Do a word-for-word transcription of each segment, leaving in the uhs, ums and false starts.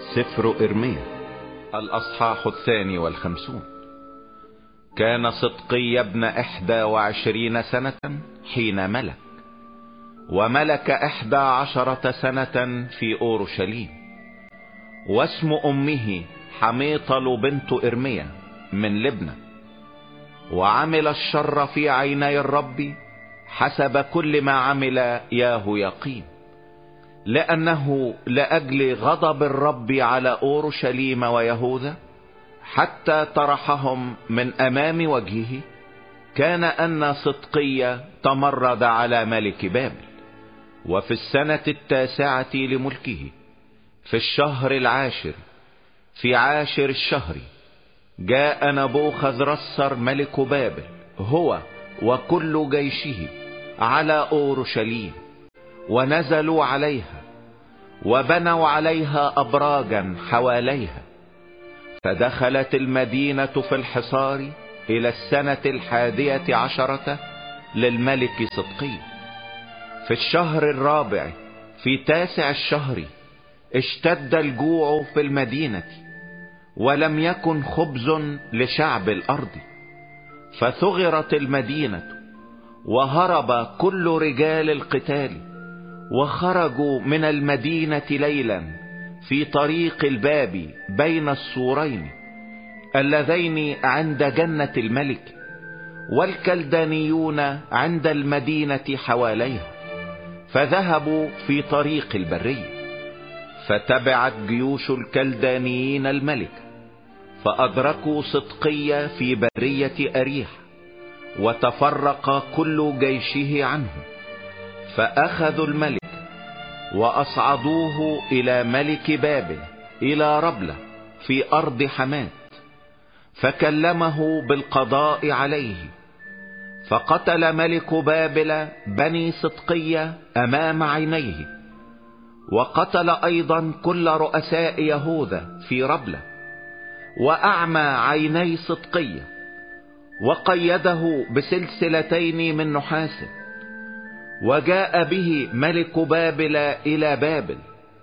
سفر إرميا الأصحاح الثاني والخمسون. كان صدقي ابن إحدى وعشرين سنة حين ملك، وملك إحدى عشرة سنة في أورشليم، واسم أمه حميطل بنت إرميا من لبنى. وعمل الشر في عيني الرب حسب كل ما عمل ياهوياقيم، لأنه لأجل غضب الرب على أورشليم ويهوذا حتى طرحهم من أمام وجهه. كان أن صدقي تمرد على ملك بابل. وفي السنة التاسعة لملكه في الشهر العاشر في عاشر الشهر جاء نبوخذرصر ملك بابل هو وكل جيشه على أورشليم، ونزلوا عليها وبنوا عليها أبراجا حواليها. فدخلت المدينة في الحصار إلى السنة الحادية عشرة للملك صدقي. في الشهر الرابع في تاسع الشهر اشتد الجوع في المدينة، ولم يكن خبز لشعب الأرض، فثغرت المدينة وهرب كل رجال القتال، وخرجوا من المدينة ليلا في طريق الباب بين السورين اللذين عند جنة الملك، والكلدانيون عند المدينة حواليها، فذهبوا في طريق البرية. فتبعت جيوش الكلدانيين الملك، فأدركوا صدقي في برية أريح، وتفرق كل جيشه عنه. فأخذوا الملك وأصعدوه إلى ملك بابل إلى ربلة في أرض حمات، فكلمه بالقضاء عليه. فقتل ملك بابل بني صدقي أمام عينيه، وقتل أيضا كل رؤساء يهوذا في ربلة، وأعمى عيني صدقي، وقيده بسلسلتين من نحاس. وجاء به ملك بابل إلى بابل،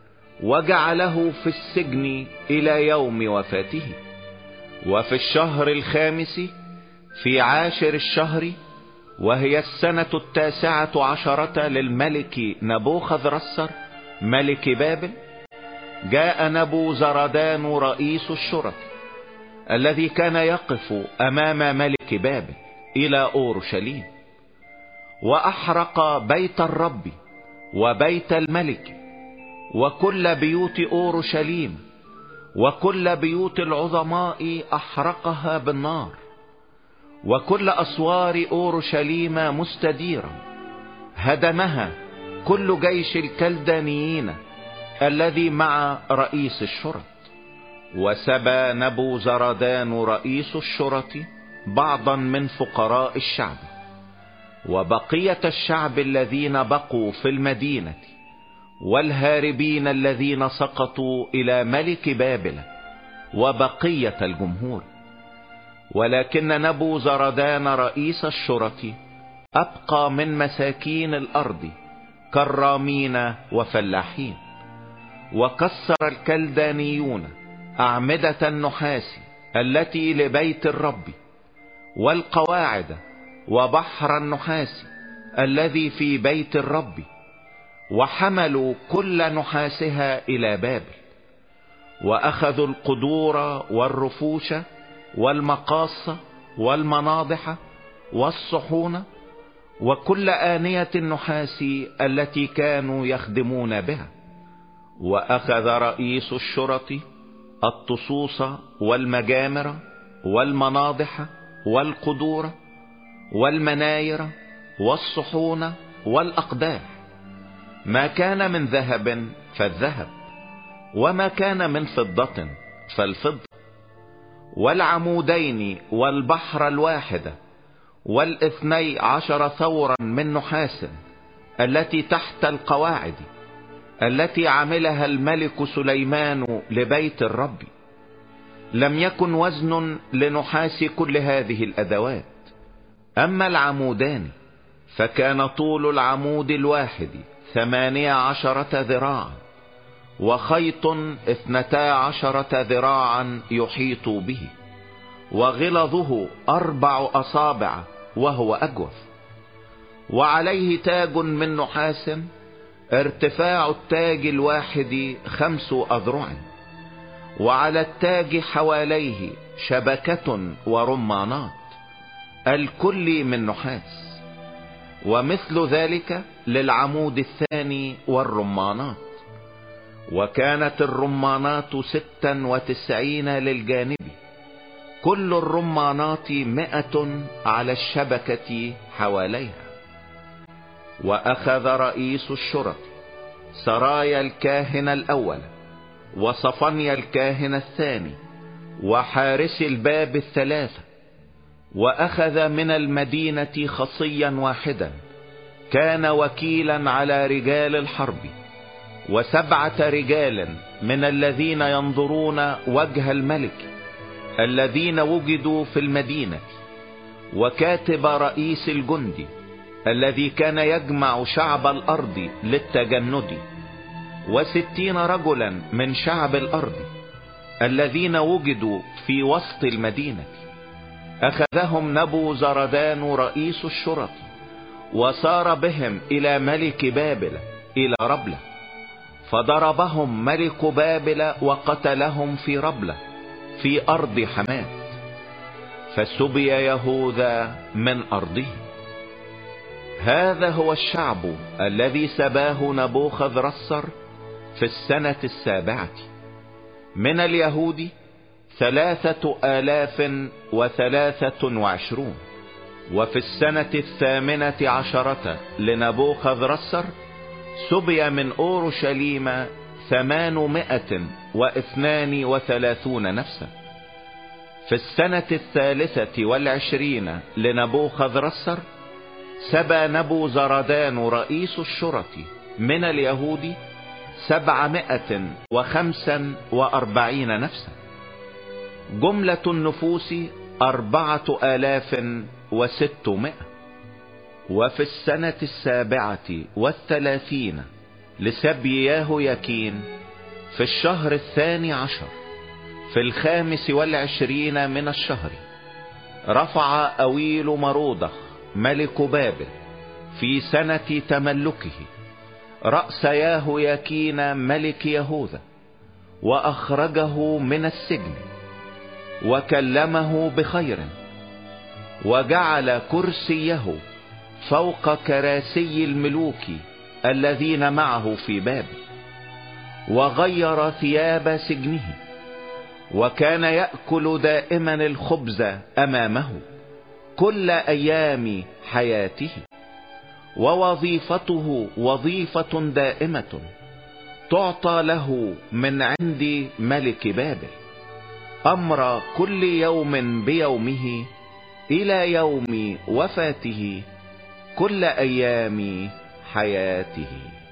وجعله في السجن إلى يوم وفاته. وفي الشهر الخامس في عاشر الشهر، وهي السنة التاسعة عشرة للملك نبوخذرصر ملك بابل، جاء نبوزردان رئيس الشرطة الذي كان يقف أمام ملك بابل إلى أورشليم، وأحرق بيت الرب وبيت الملك وكل بيوت أورشليم وكل بيوت العظماء أحرقها بالنار، وكل أسوار أورشليم مستديرا هدمها كل جيش الكلدانيين الذي مع رئيس الشرط. وسبى نبوزردان رئيس الشرط بعضا من فقراء الشعب، وبقية الشعب الذين بقوا في المدينة، والهاربين الذين سقطوا إلى ملك بابل، وبقية الجمهور. ولكن نبوزردان رئيس الشرط أبقى من مساكين الأرض كرامين وفلاحين. وكسر الكلدانيون أعمدة النحاس التي لبيت الرب، والقواعد وبحر النحاس الذي في بيت الرب، وحملوا كل نحاسها إلى بابل. وأخذوا القدور والرفوش والمقاص والمناضح والصحون وكل آنية النحاس التي كانوا يخدمون بها. وأخذ رئيس الشرط الطصوص والمجامر والمناضح والقدور والمناير والصحون والأقداح، ما كان من ذهب فالذهب، وما كان من فضة فالفضة، والعمودين والبحر الواحدة والاثني عشر ثورا من نحاس التي تحت القواعد التي عملها الملك سليمان لبيت الرب. لم يكن وزن لنحاس كل هذه الأدوات. أما العمودان فكان طول العمود الواحد ثمانية عشرة ذراعا، وخيط اثنتا عشرة ذراعا يحيط به، وغلظه أربع أصابع وهو أجوف. وعليه تاج من نحاس، ارتفاع التاج الواحد خمس أذرع، وعلى التاج حواليه شبكة ورمانات، الكل من نحاس. ومثل ذلك للعمود الثاني والرمانات. وكانت الرمانات ستا وتسعين للجانب، كل الرمانات مئة على الشبكة حواليها. وأخذ رئيس الشرط سرايا الكاهن الأول، وصفنيا الكاهن الثاني، وحارس الباب الثلاثة، وأخذ من المدينة خصيا واحدا كان وكيلا على رجال الحرب، وسبعة رجال من الذين ينظرون وجه الملك الذين وجدوا في المدينة، وكاتب رئيس الجند الذي كان يجمع شعب الأرض للتجند، وستين رجلا من شعب الأرض الذين وجدوا في وسط المدينة. أخذهم نبوزردان رئيس الشرط، وسار بهم إلى ملك بابل إلى ربلة، فضربهم ملك بابل وقتلهم في ربلة في أرض حمات، فسبي يهوذا من أرضه. هذا هو الشعب الذي سباه نبوخذ رصر في السنة السابعة. من اليهود ثلاثة آلاف وثلاثة وعشرون. وفي السنة الثامنة عشرة لنبوخذ رصر سبي من أورشليم ثمانمائة واثنان وثلاثون نفسا. في السنة الثالثة والعشرين لنبوخذ رصر سبى نبوزردان رئيس الشرط من اليهود سبعمائة وخمسا وأربعين نفسا. جملة النفوس أربعة آلاف وستمائة. وفي السنة السابعة والثلاثين لسبي ياهوياكين في الشهر الثاني عشر في الخامس والعشرين من الشهر رفع أويل مرودخ ملك بابل في سنة تملكه رأس ياهوياكين ملك يهوذا، وأخرجه من السجن وكلمه بخير، وجعل كرسيه فوق كراسي الملوك الذين معه في بابل، وغير ثياب سجنه، وكان يأكل دائما الخبز أمامه كل أيام حياته، ووظيفته وظيفة دائمة تعطى له من عند ملك بابل، أمر كل يوم بيومه إلى يوم وفاته كل أيام حياته.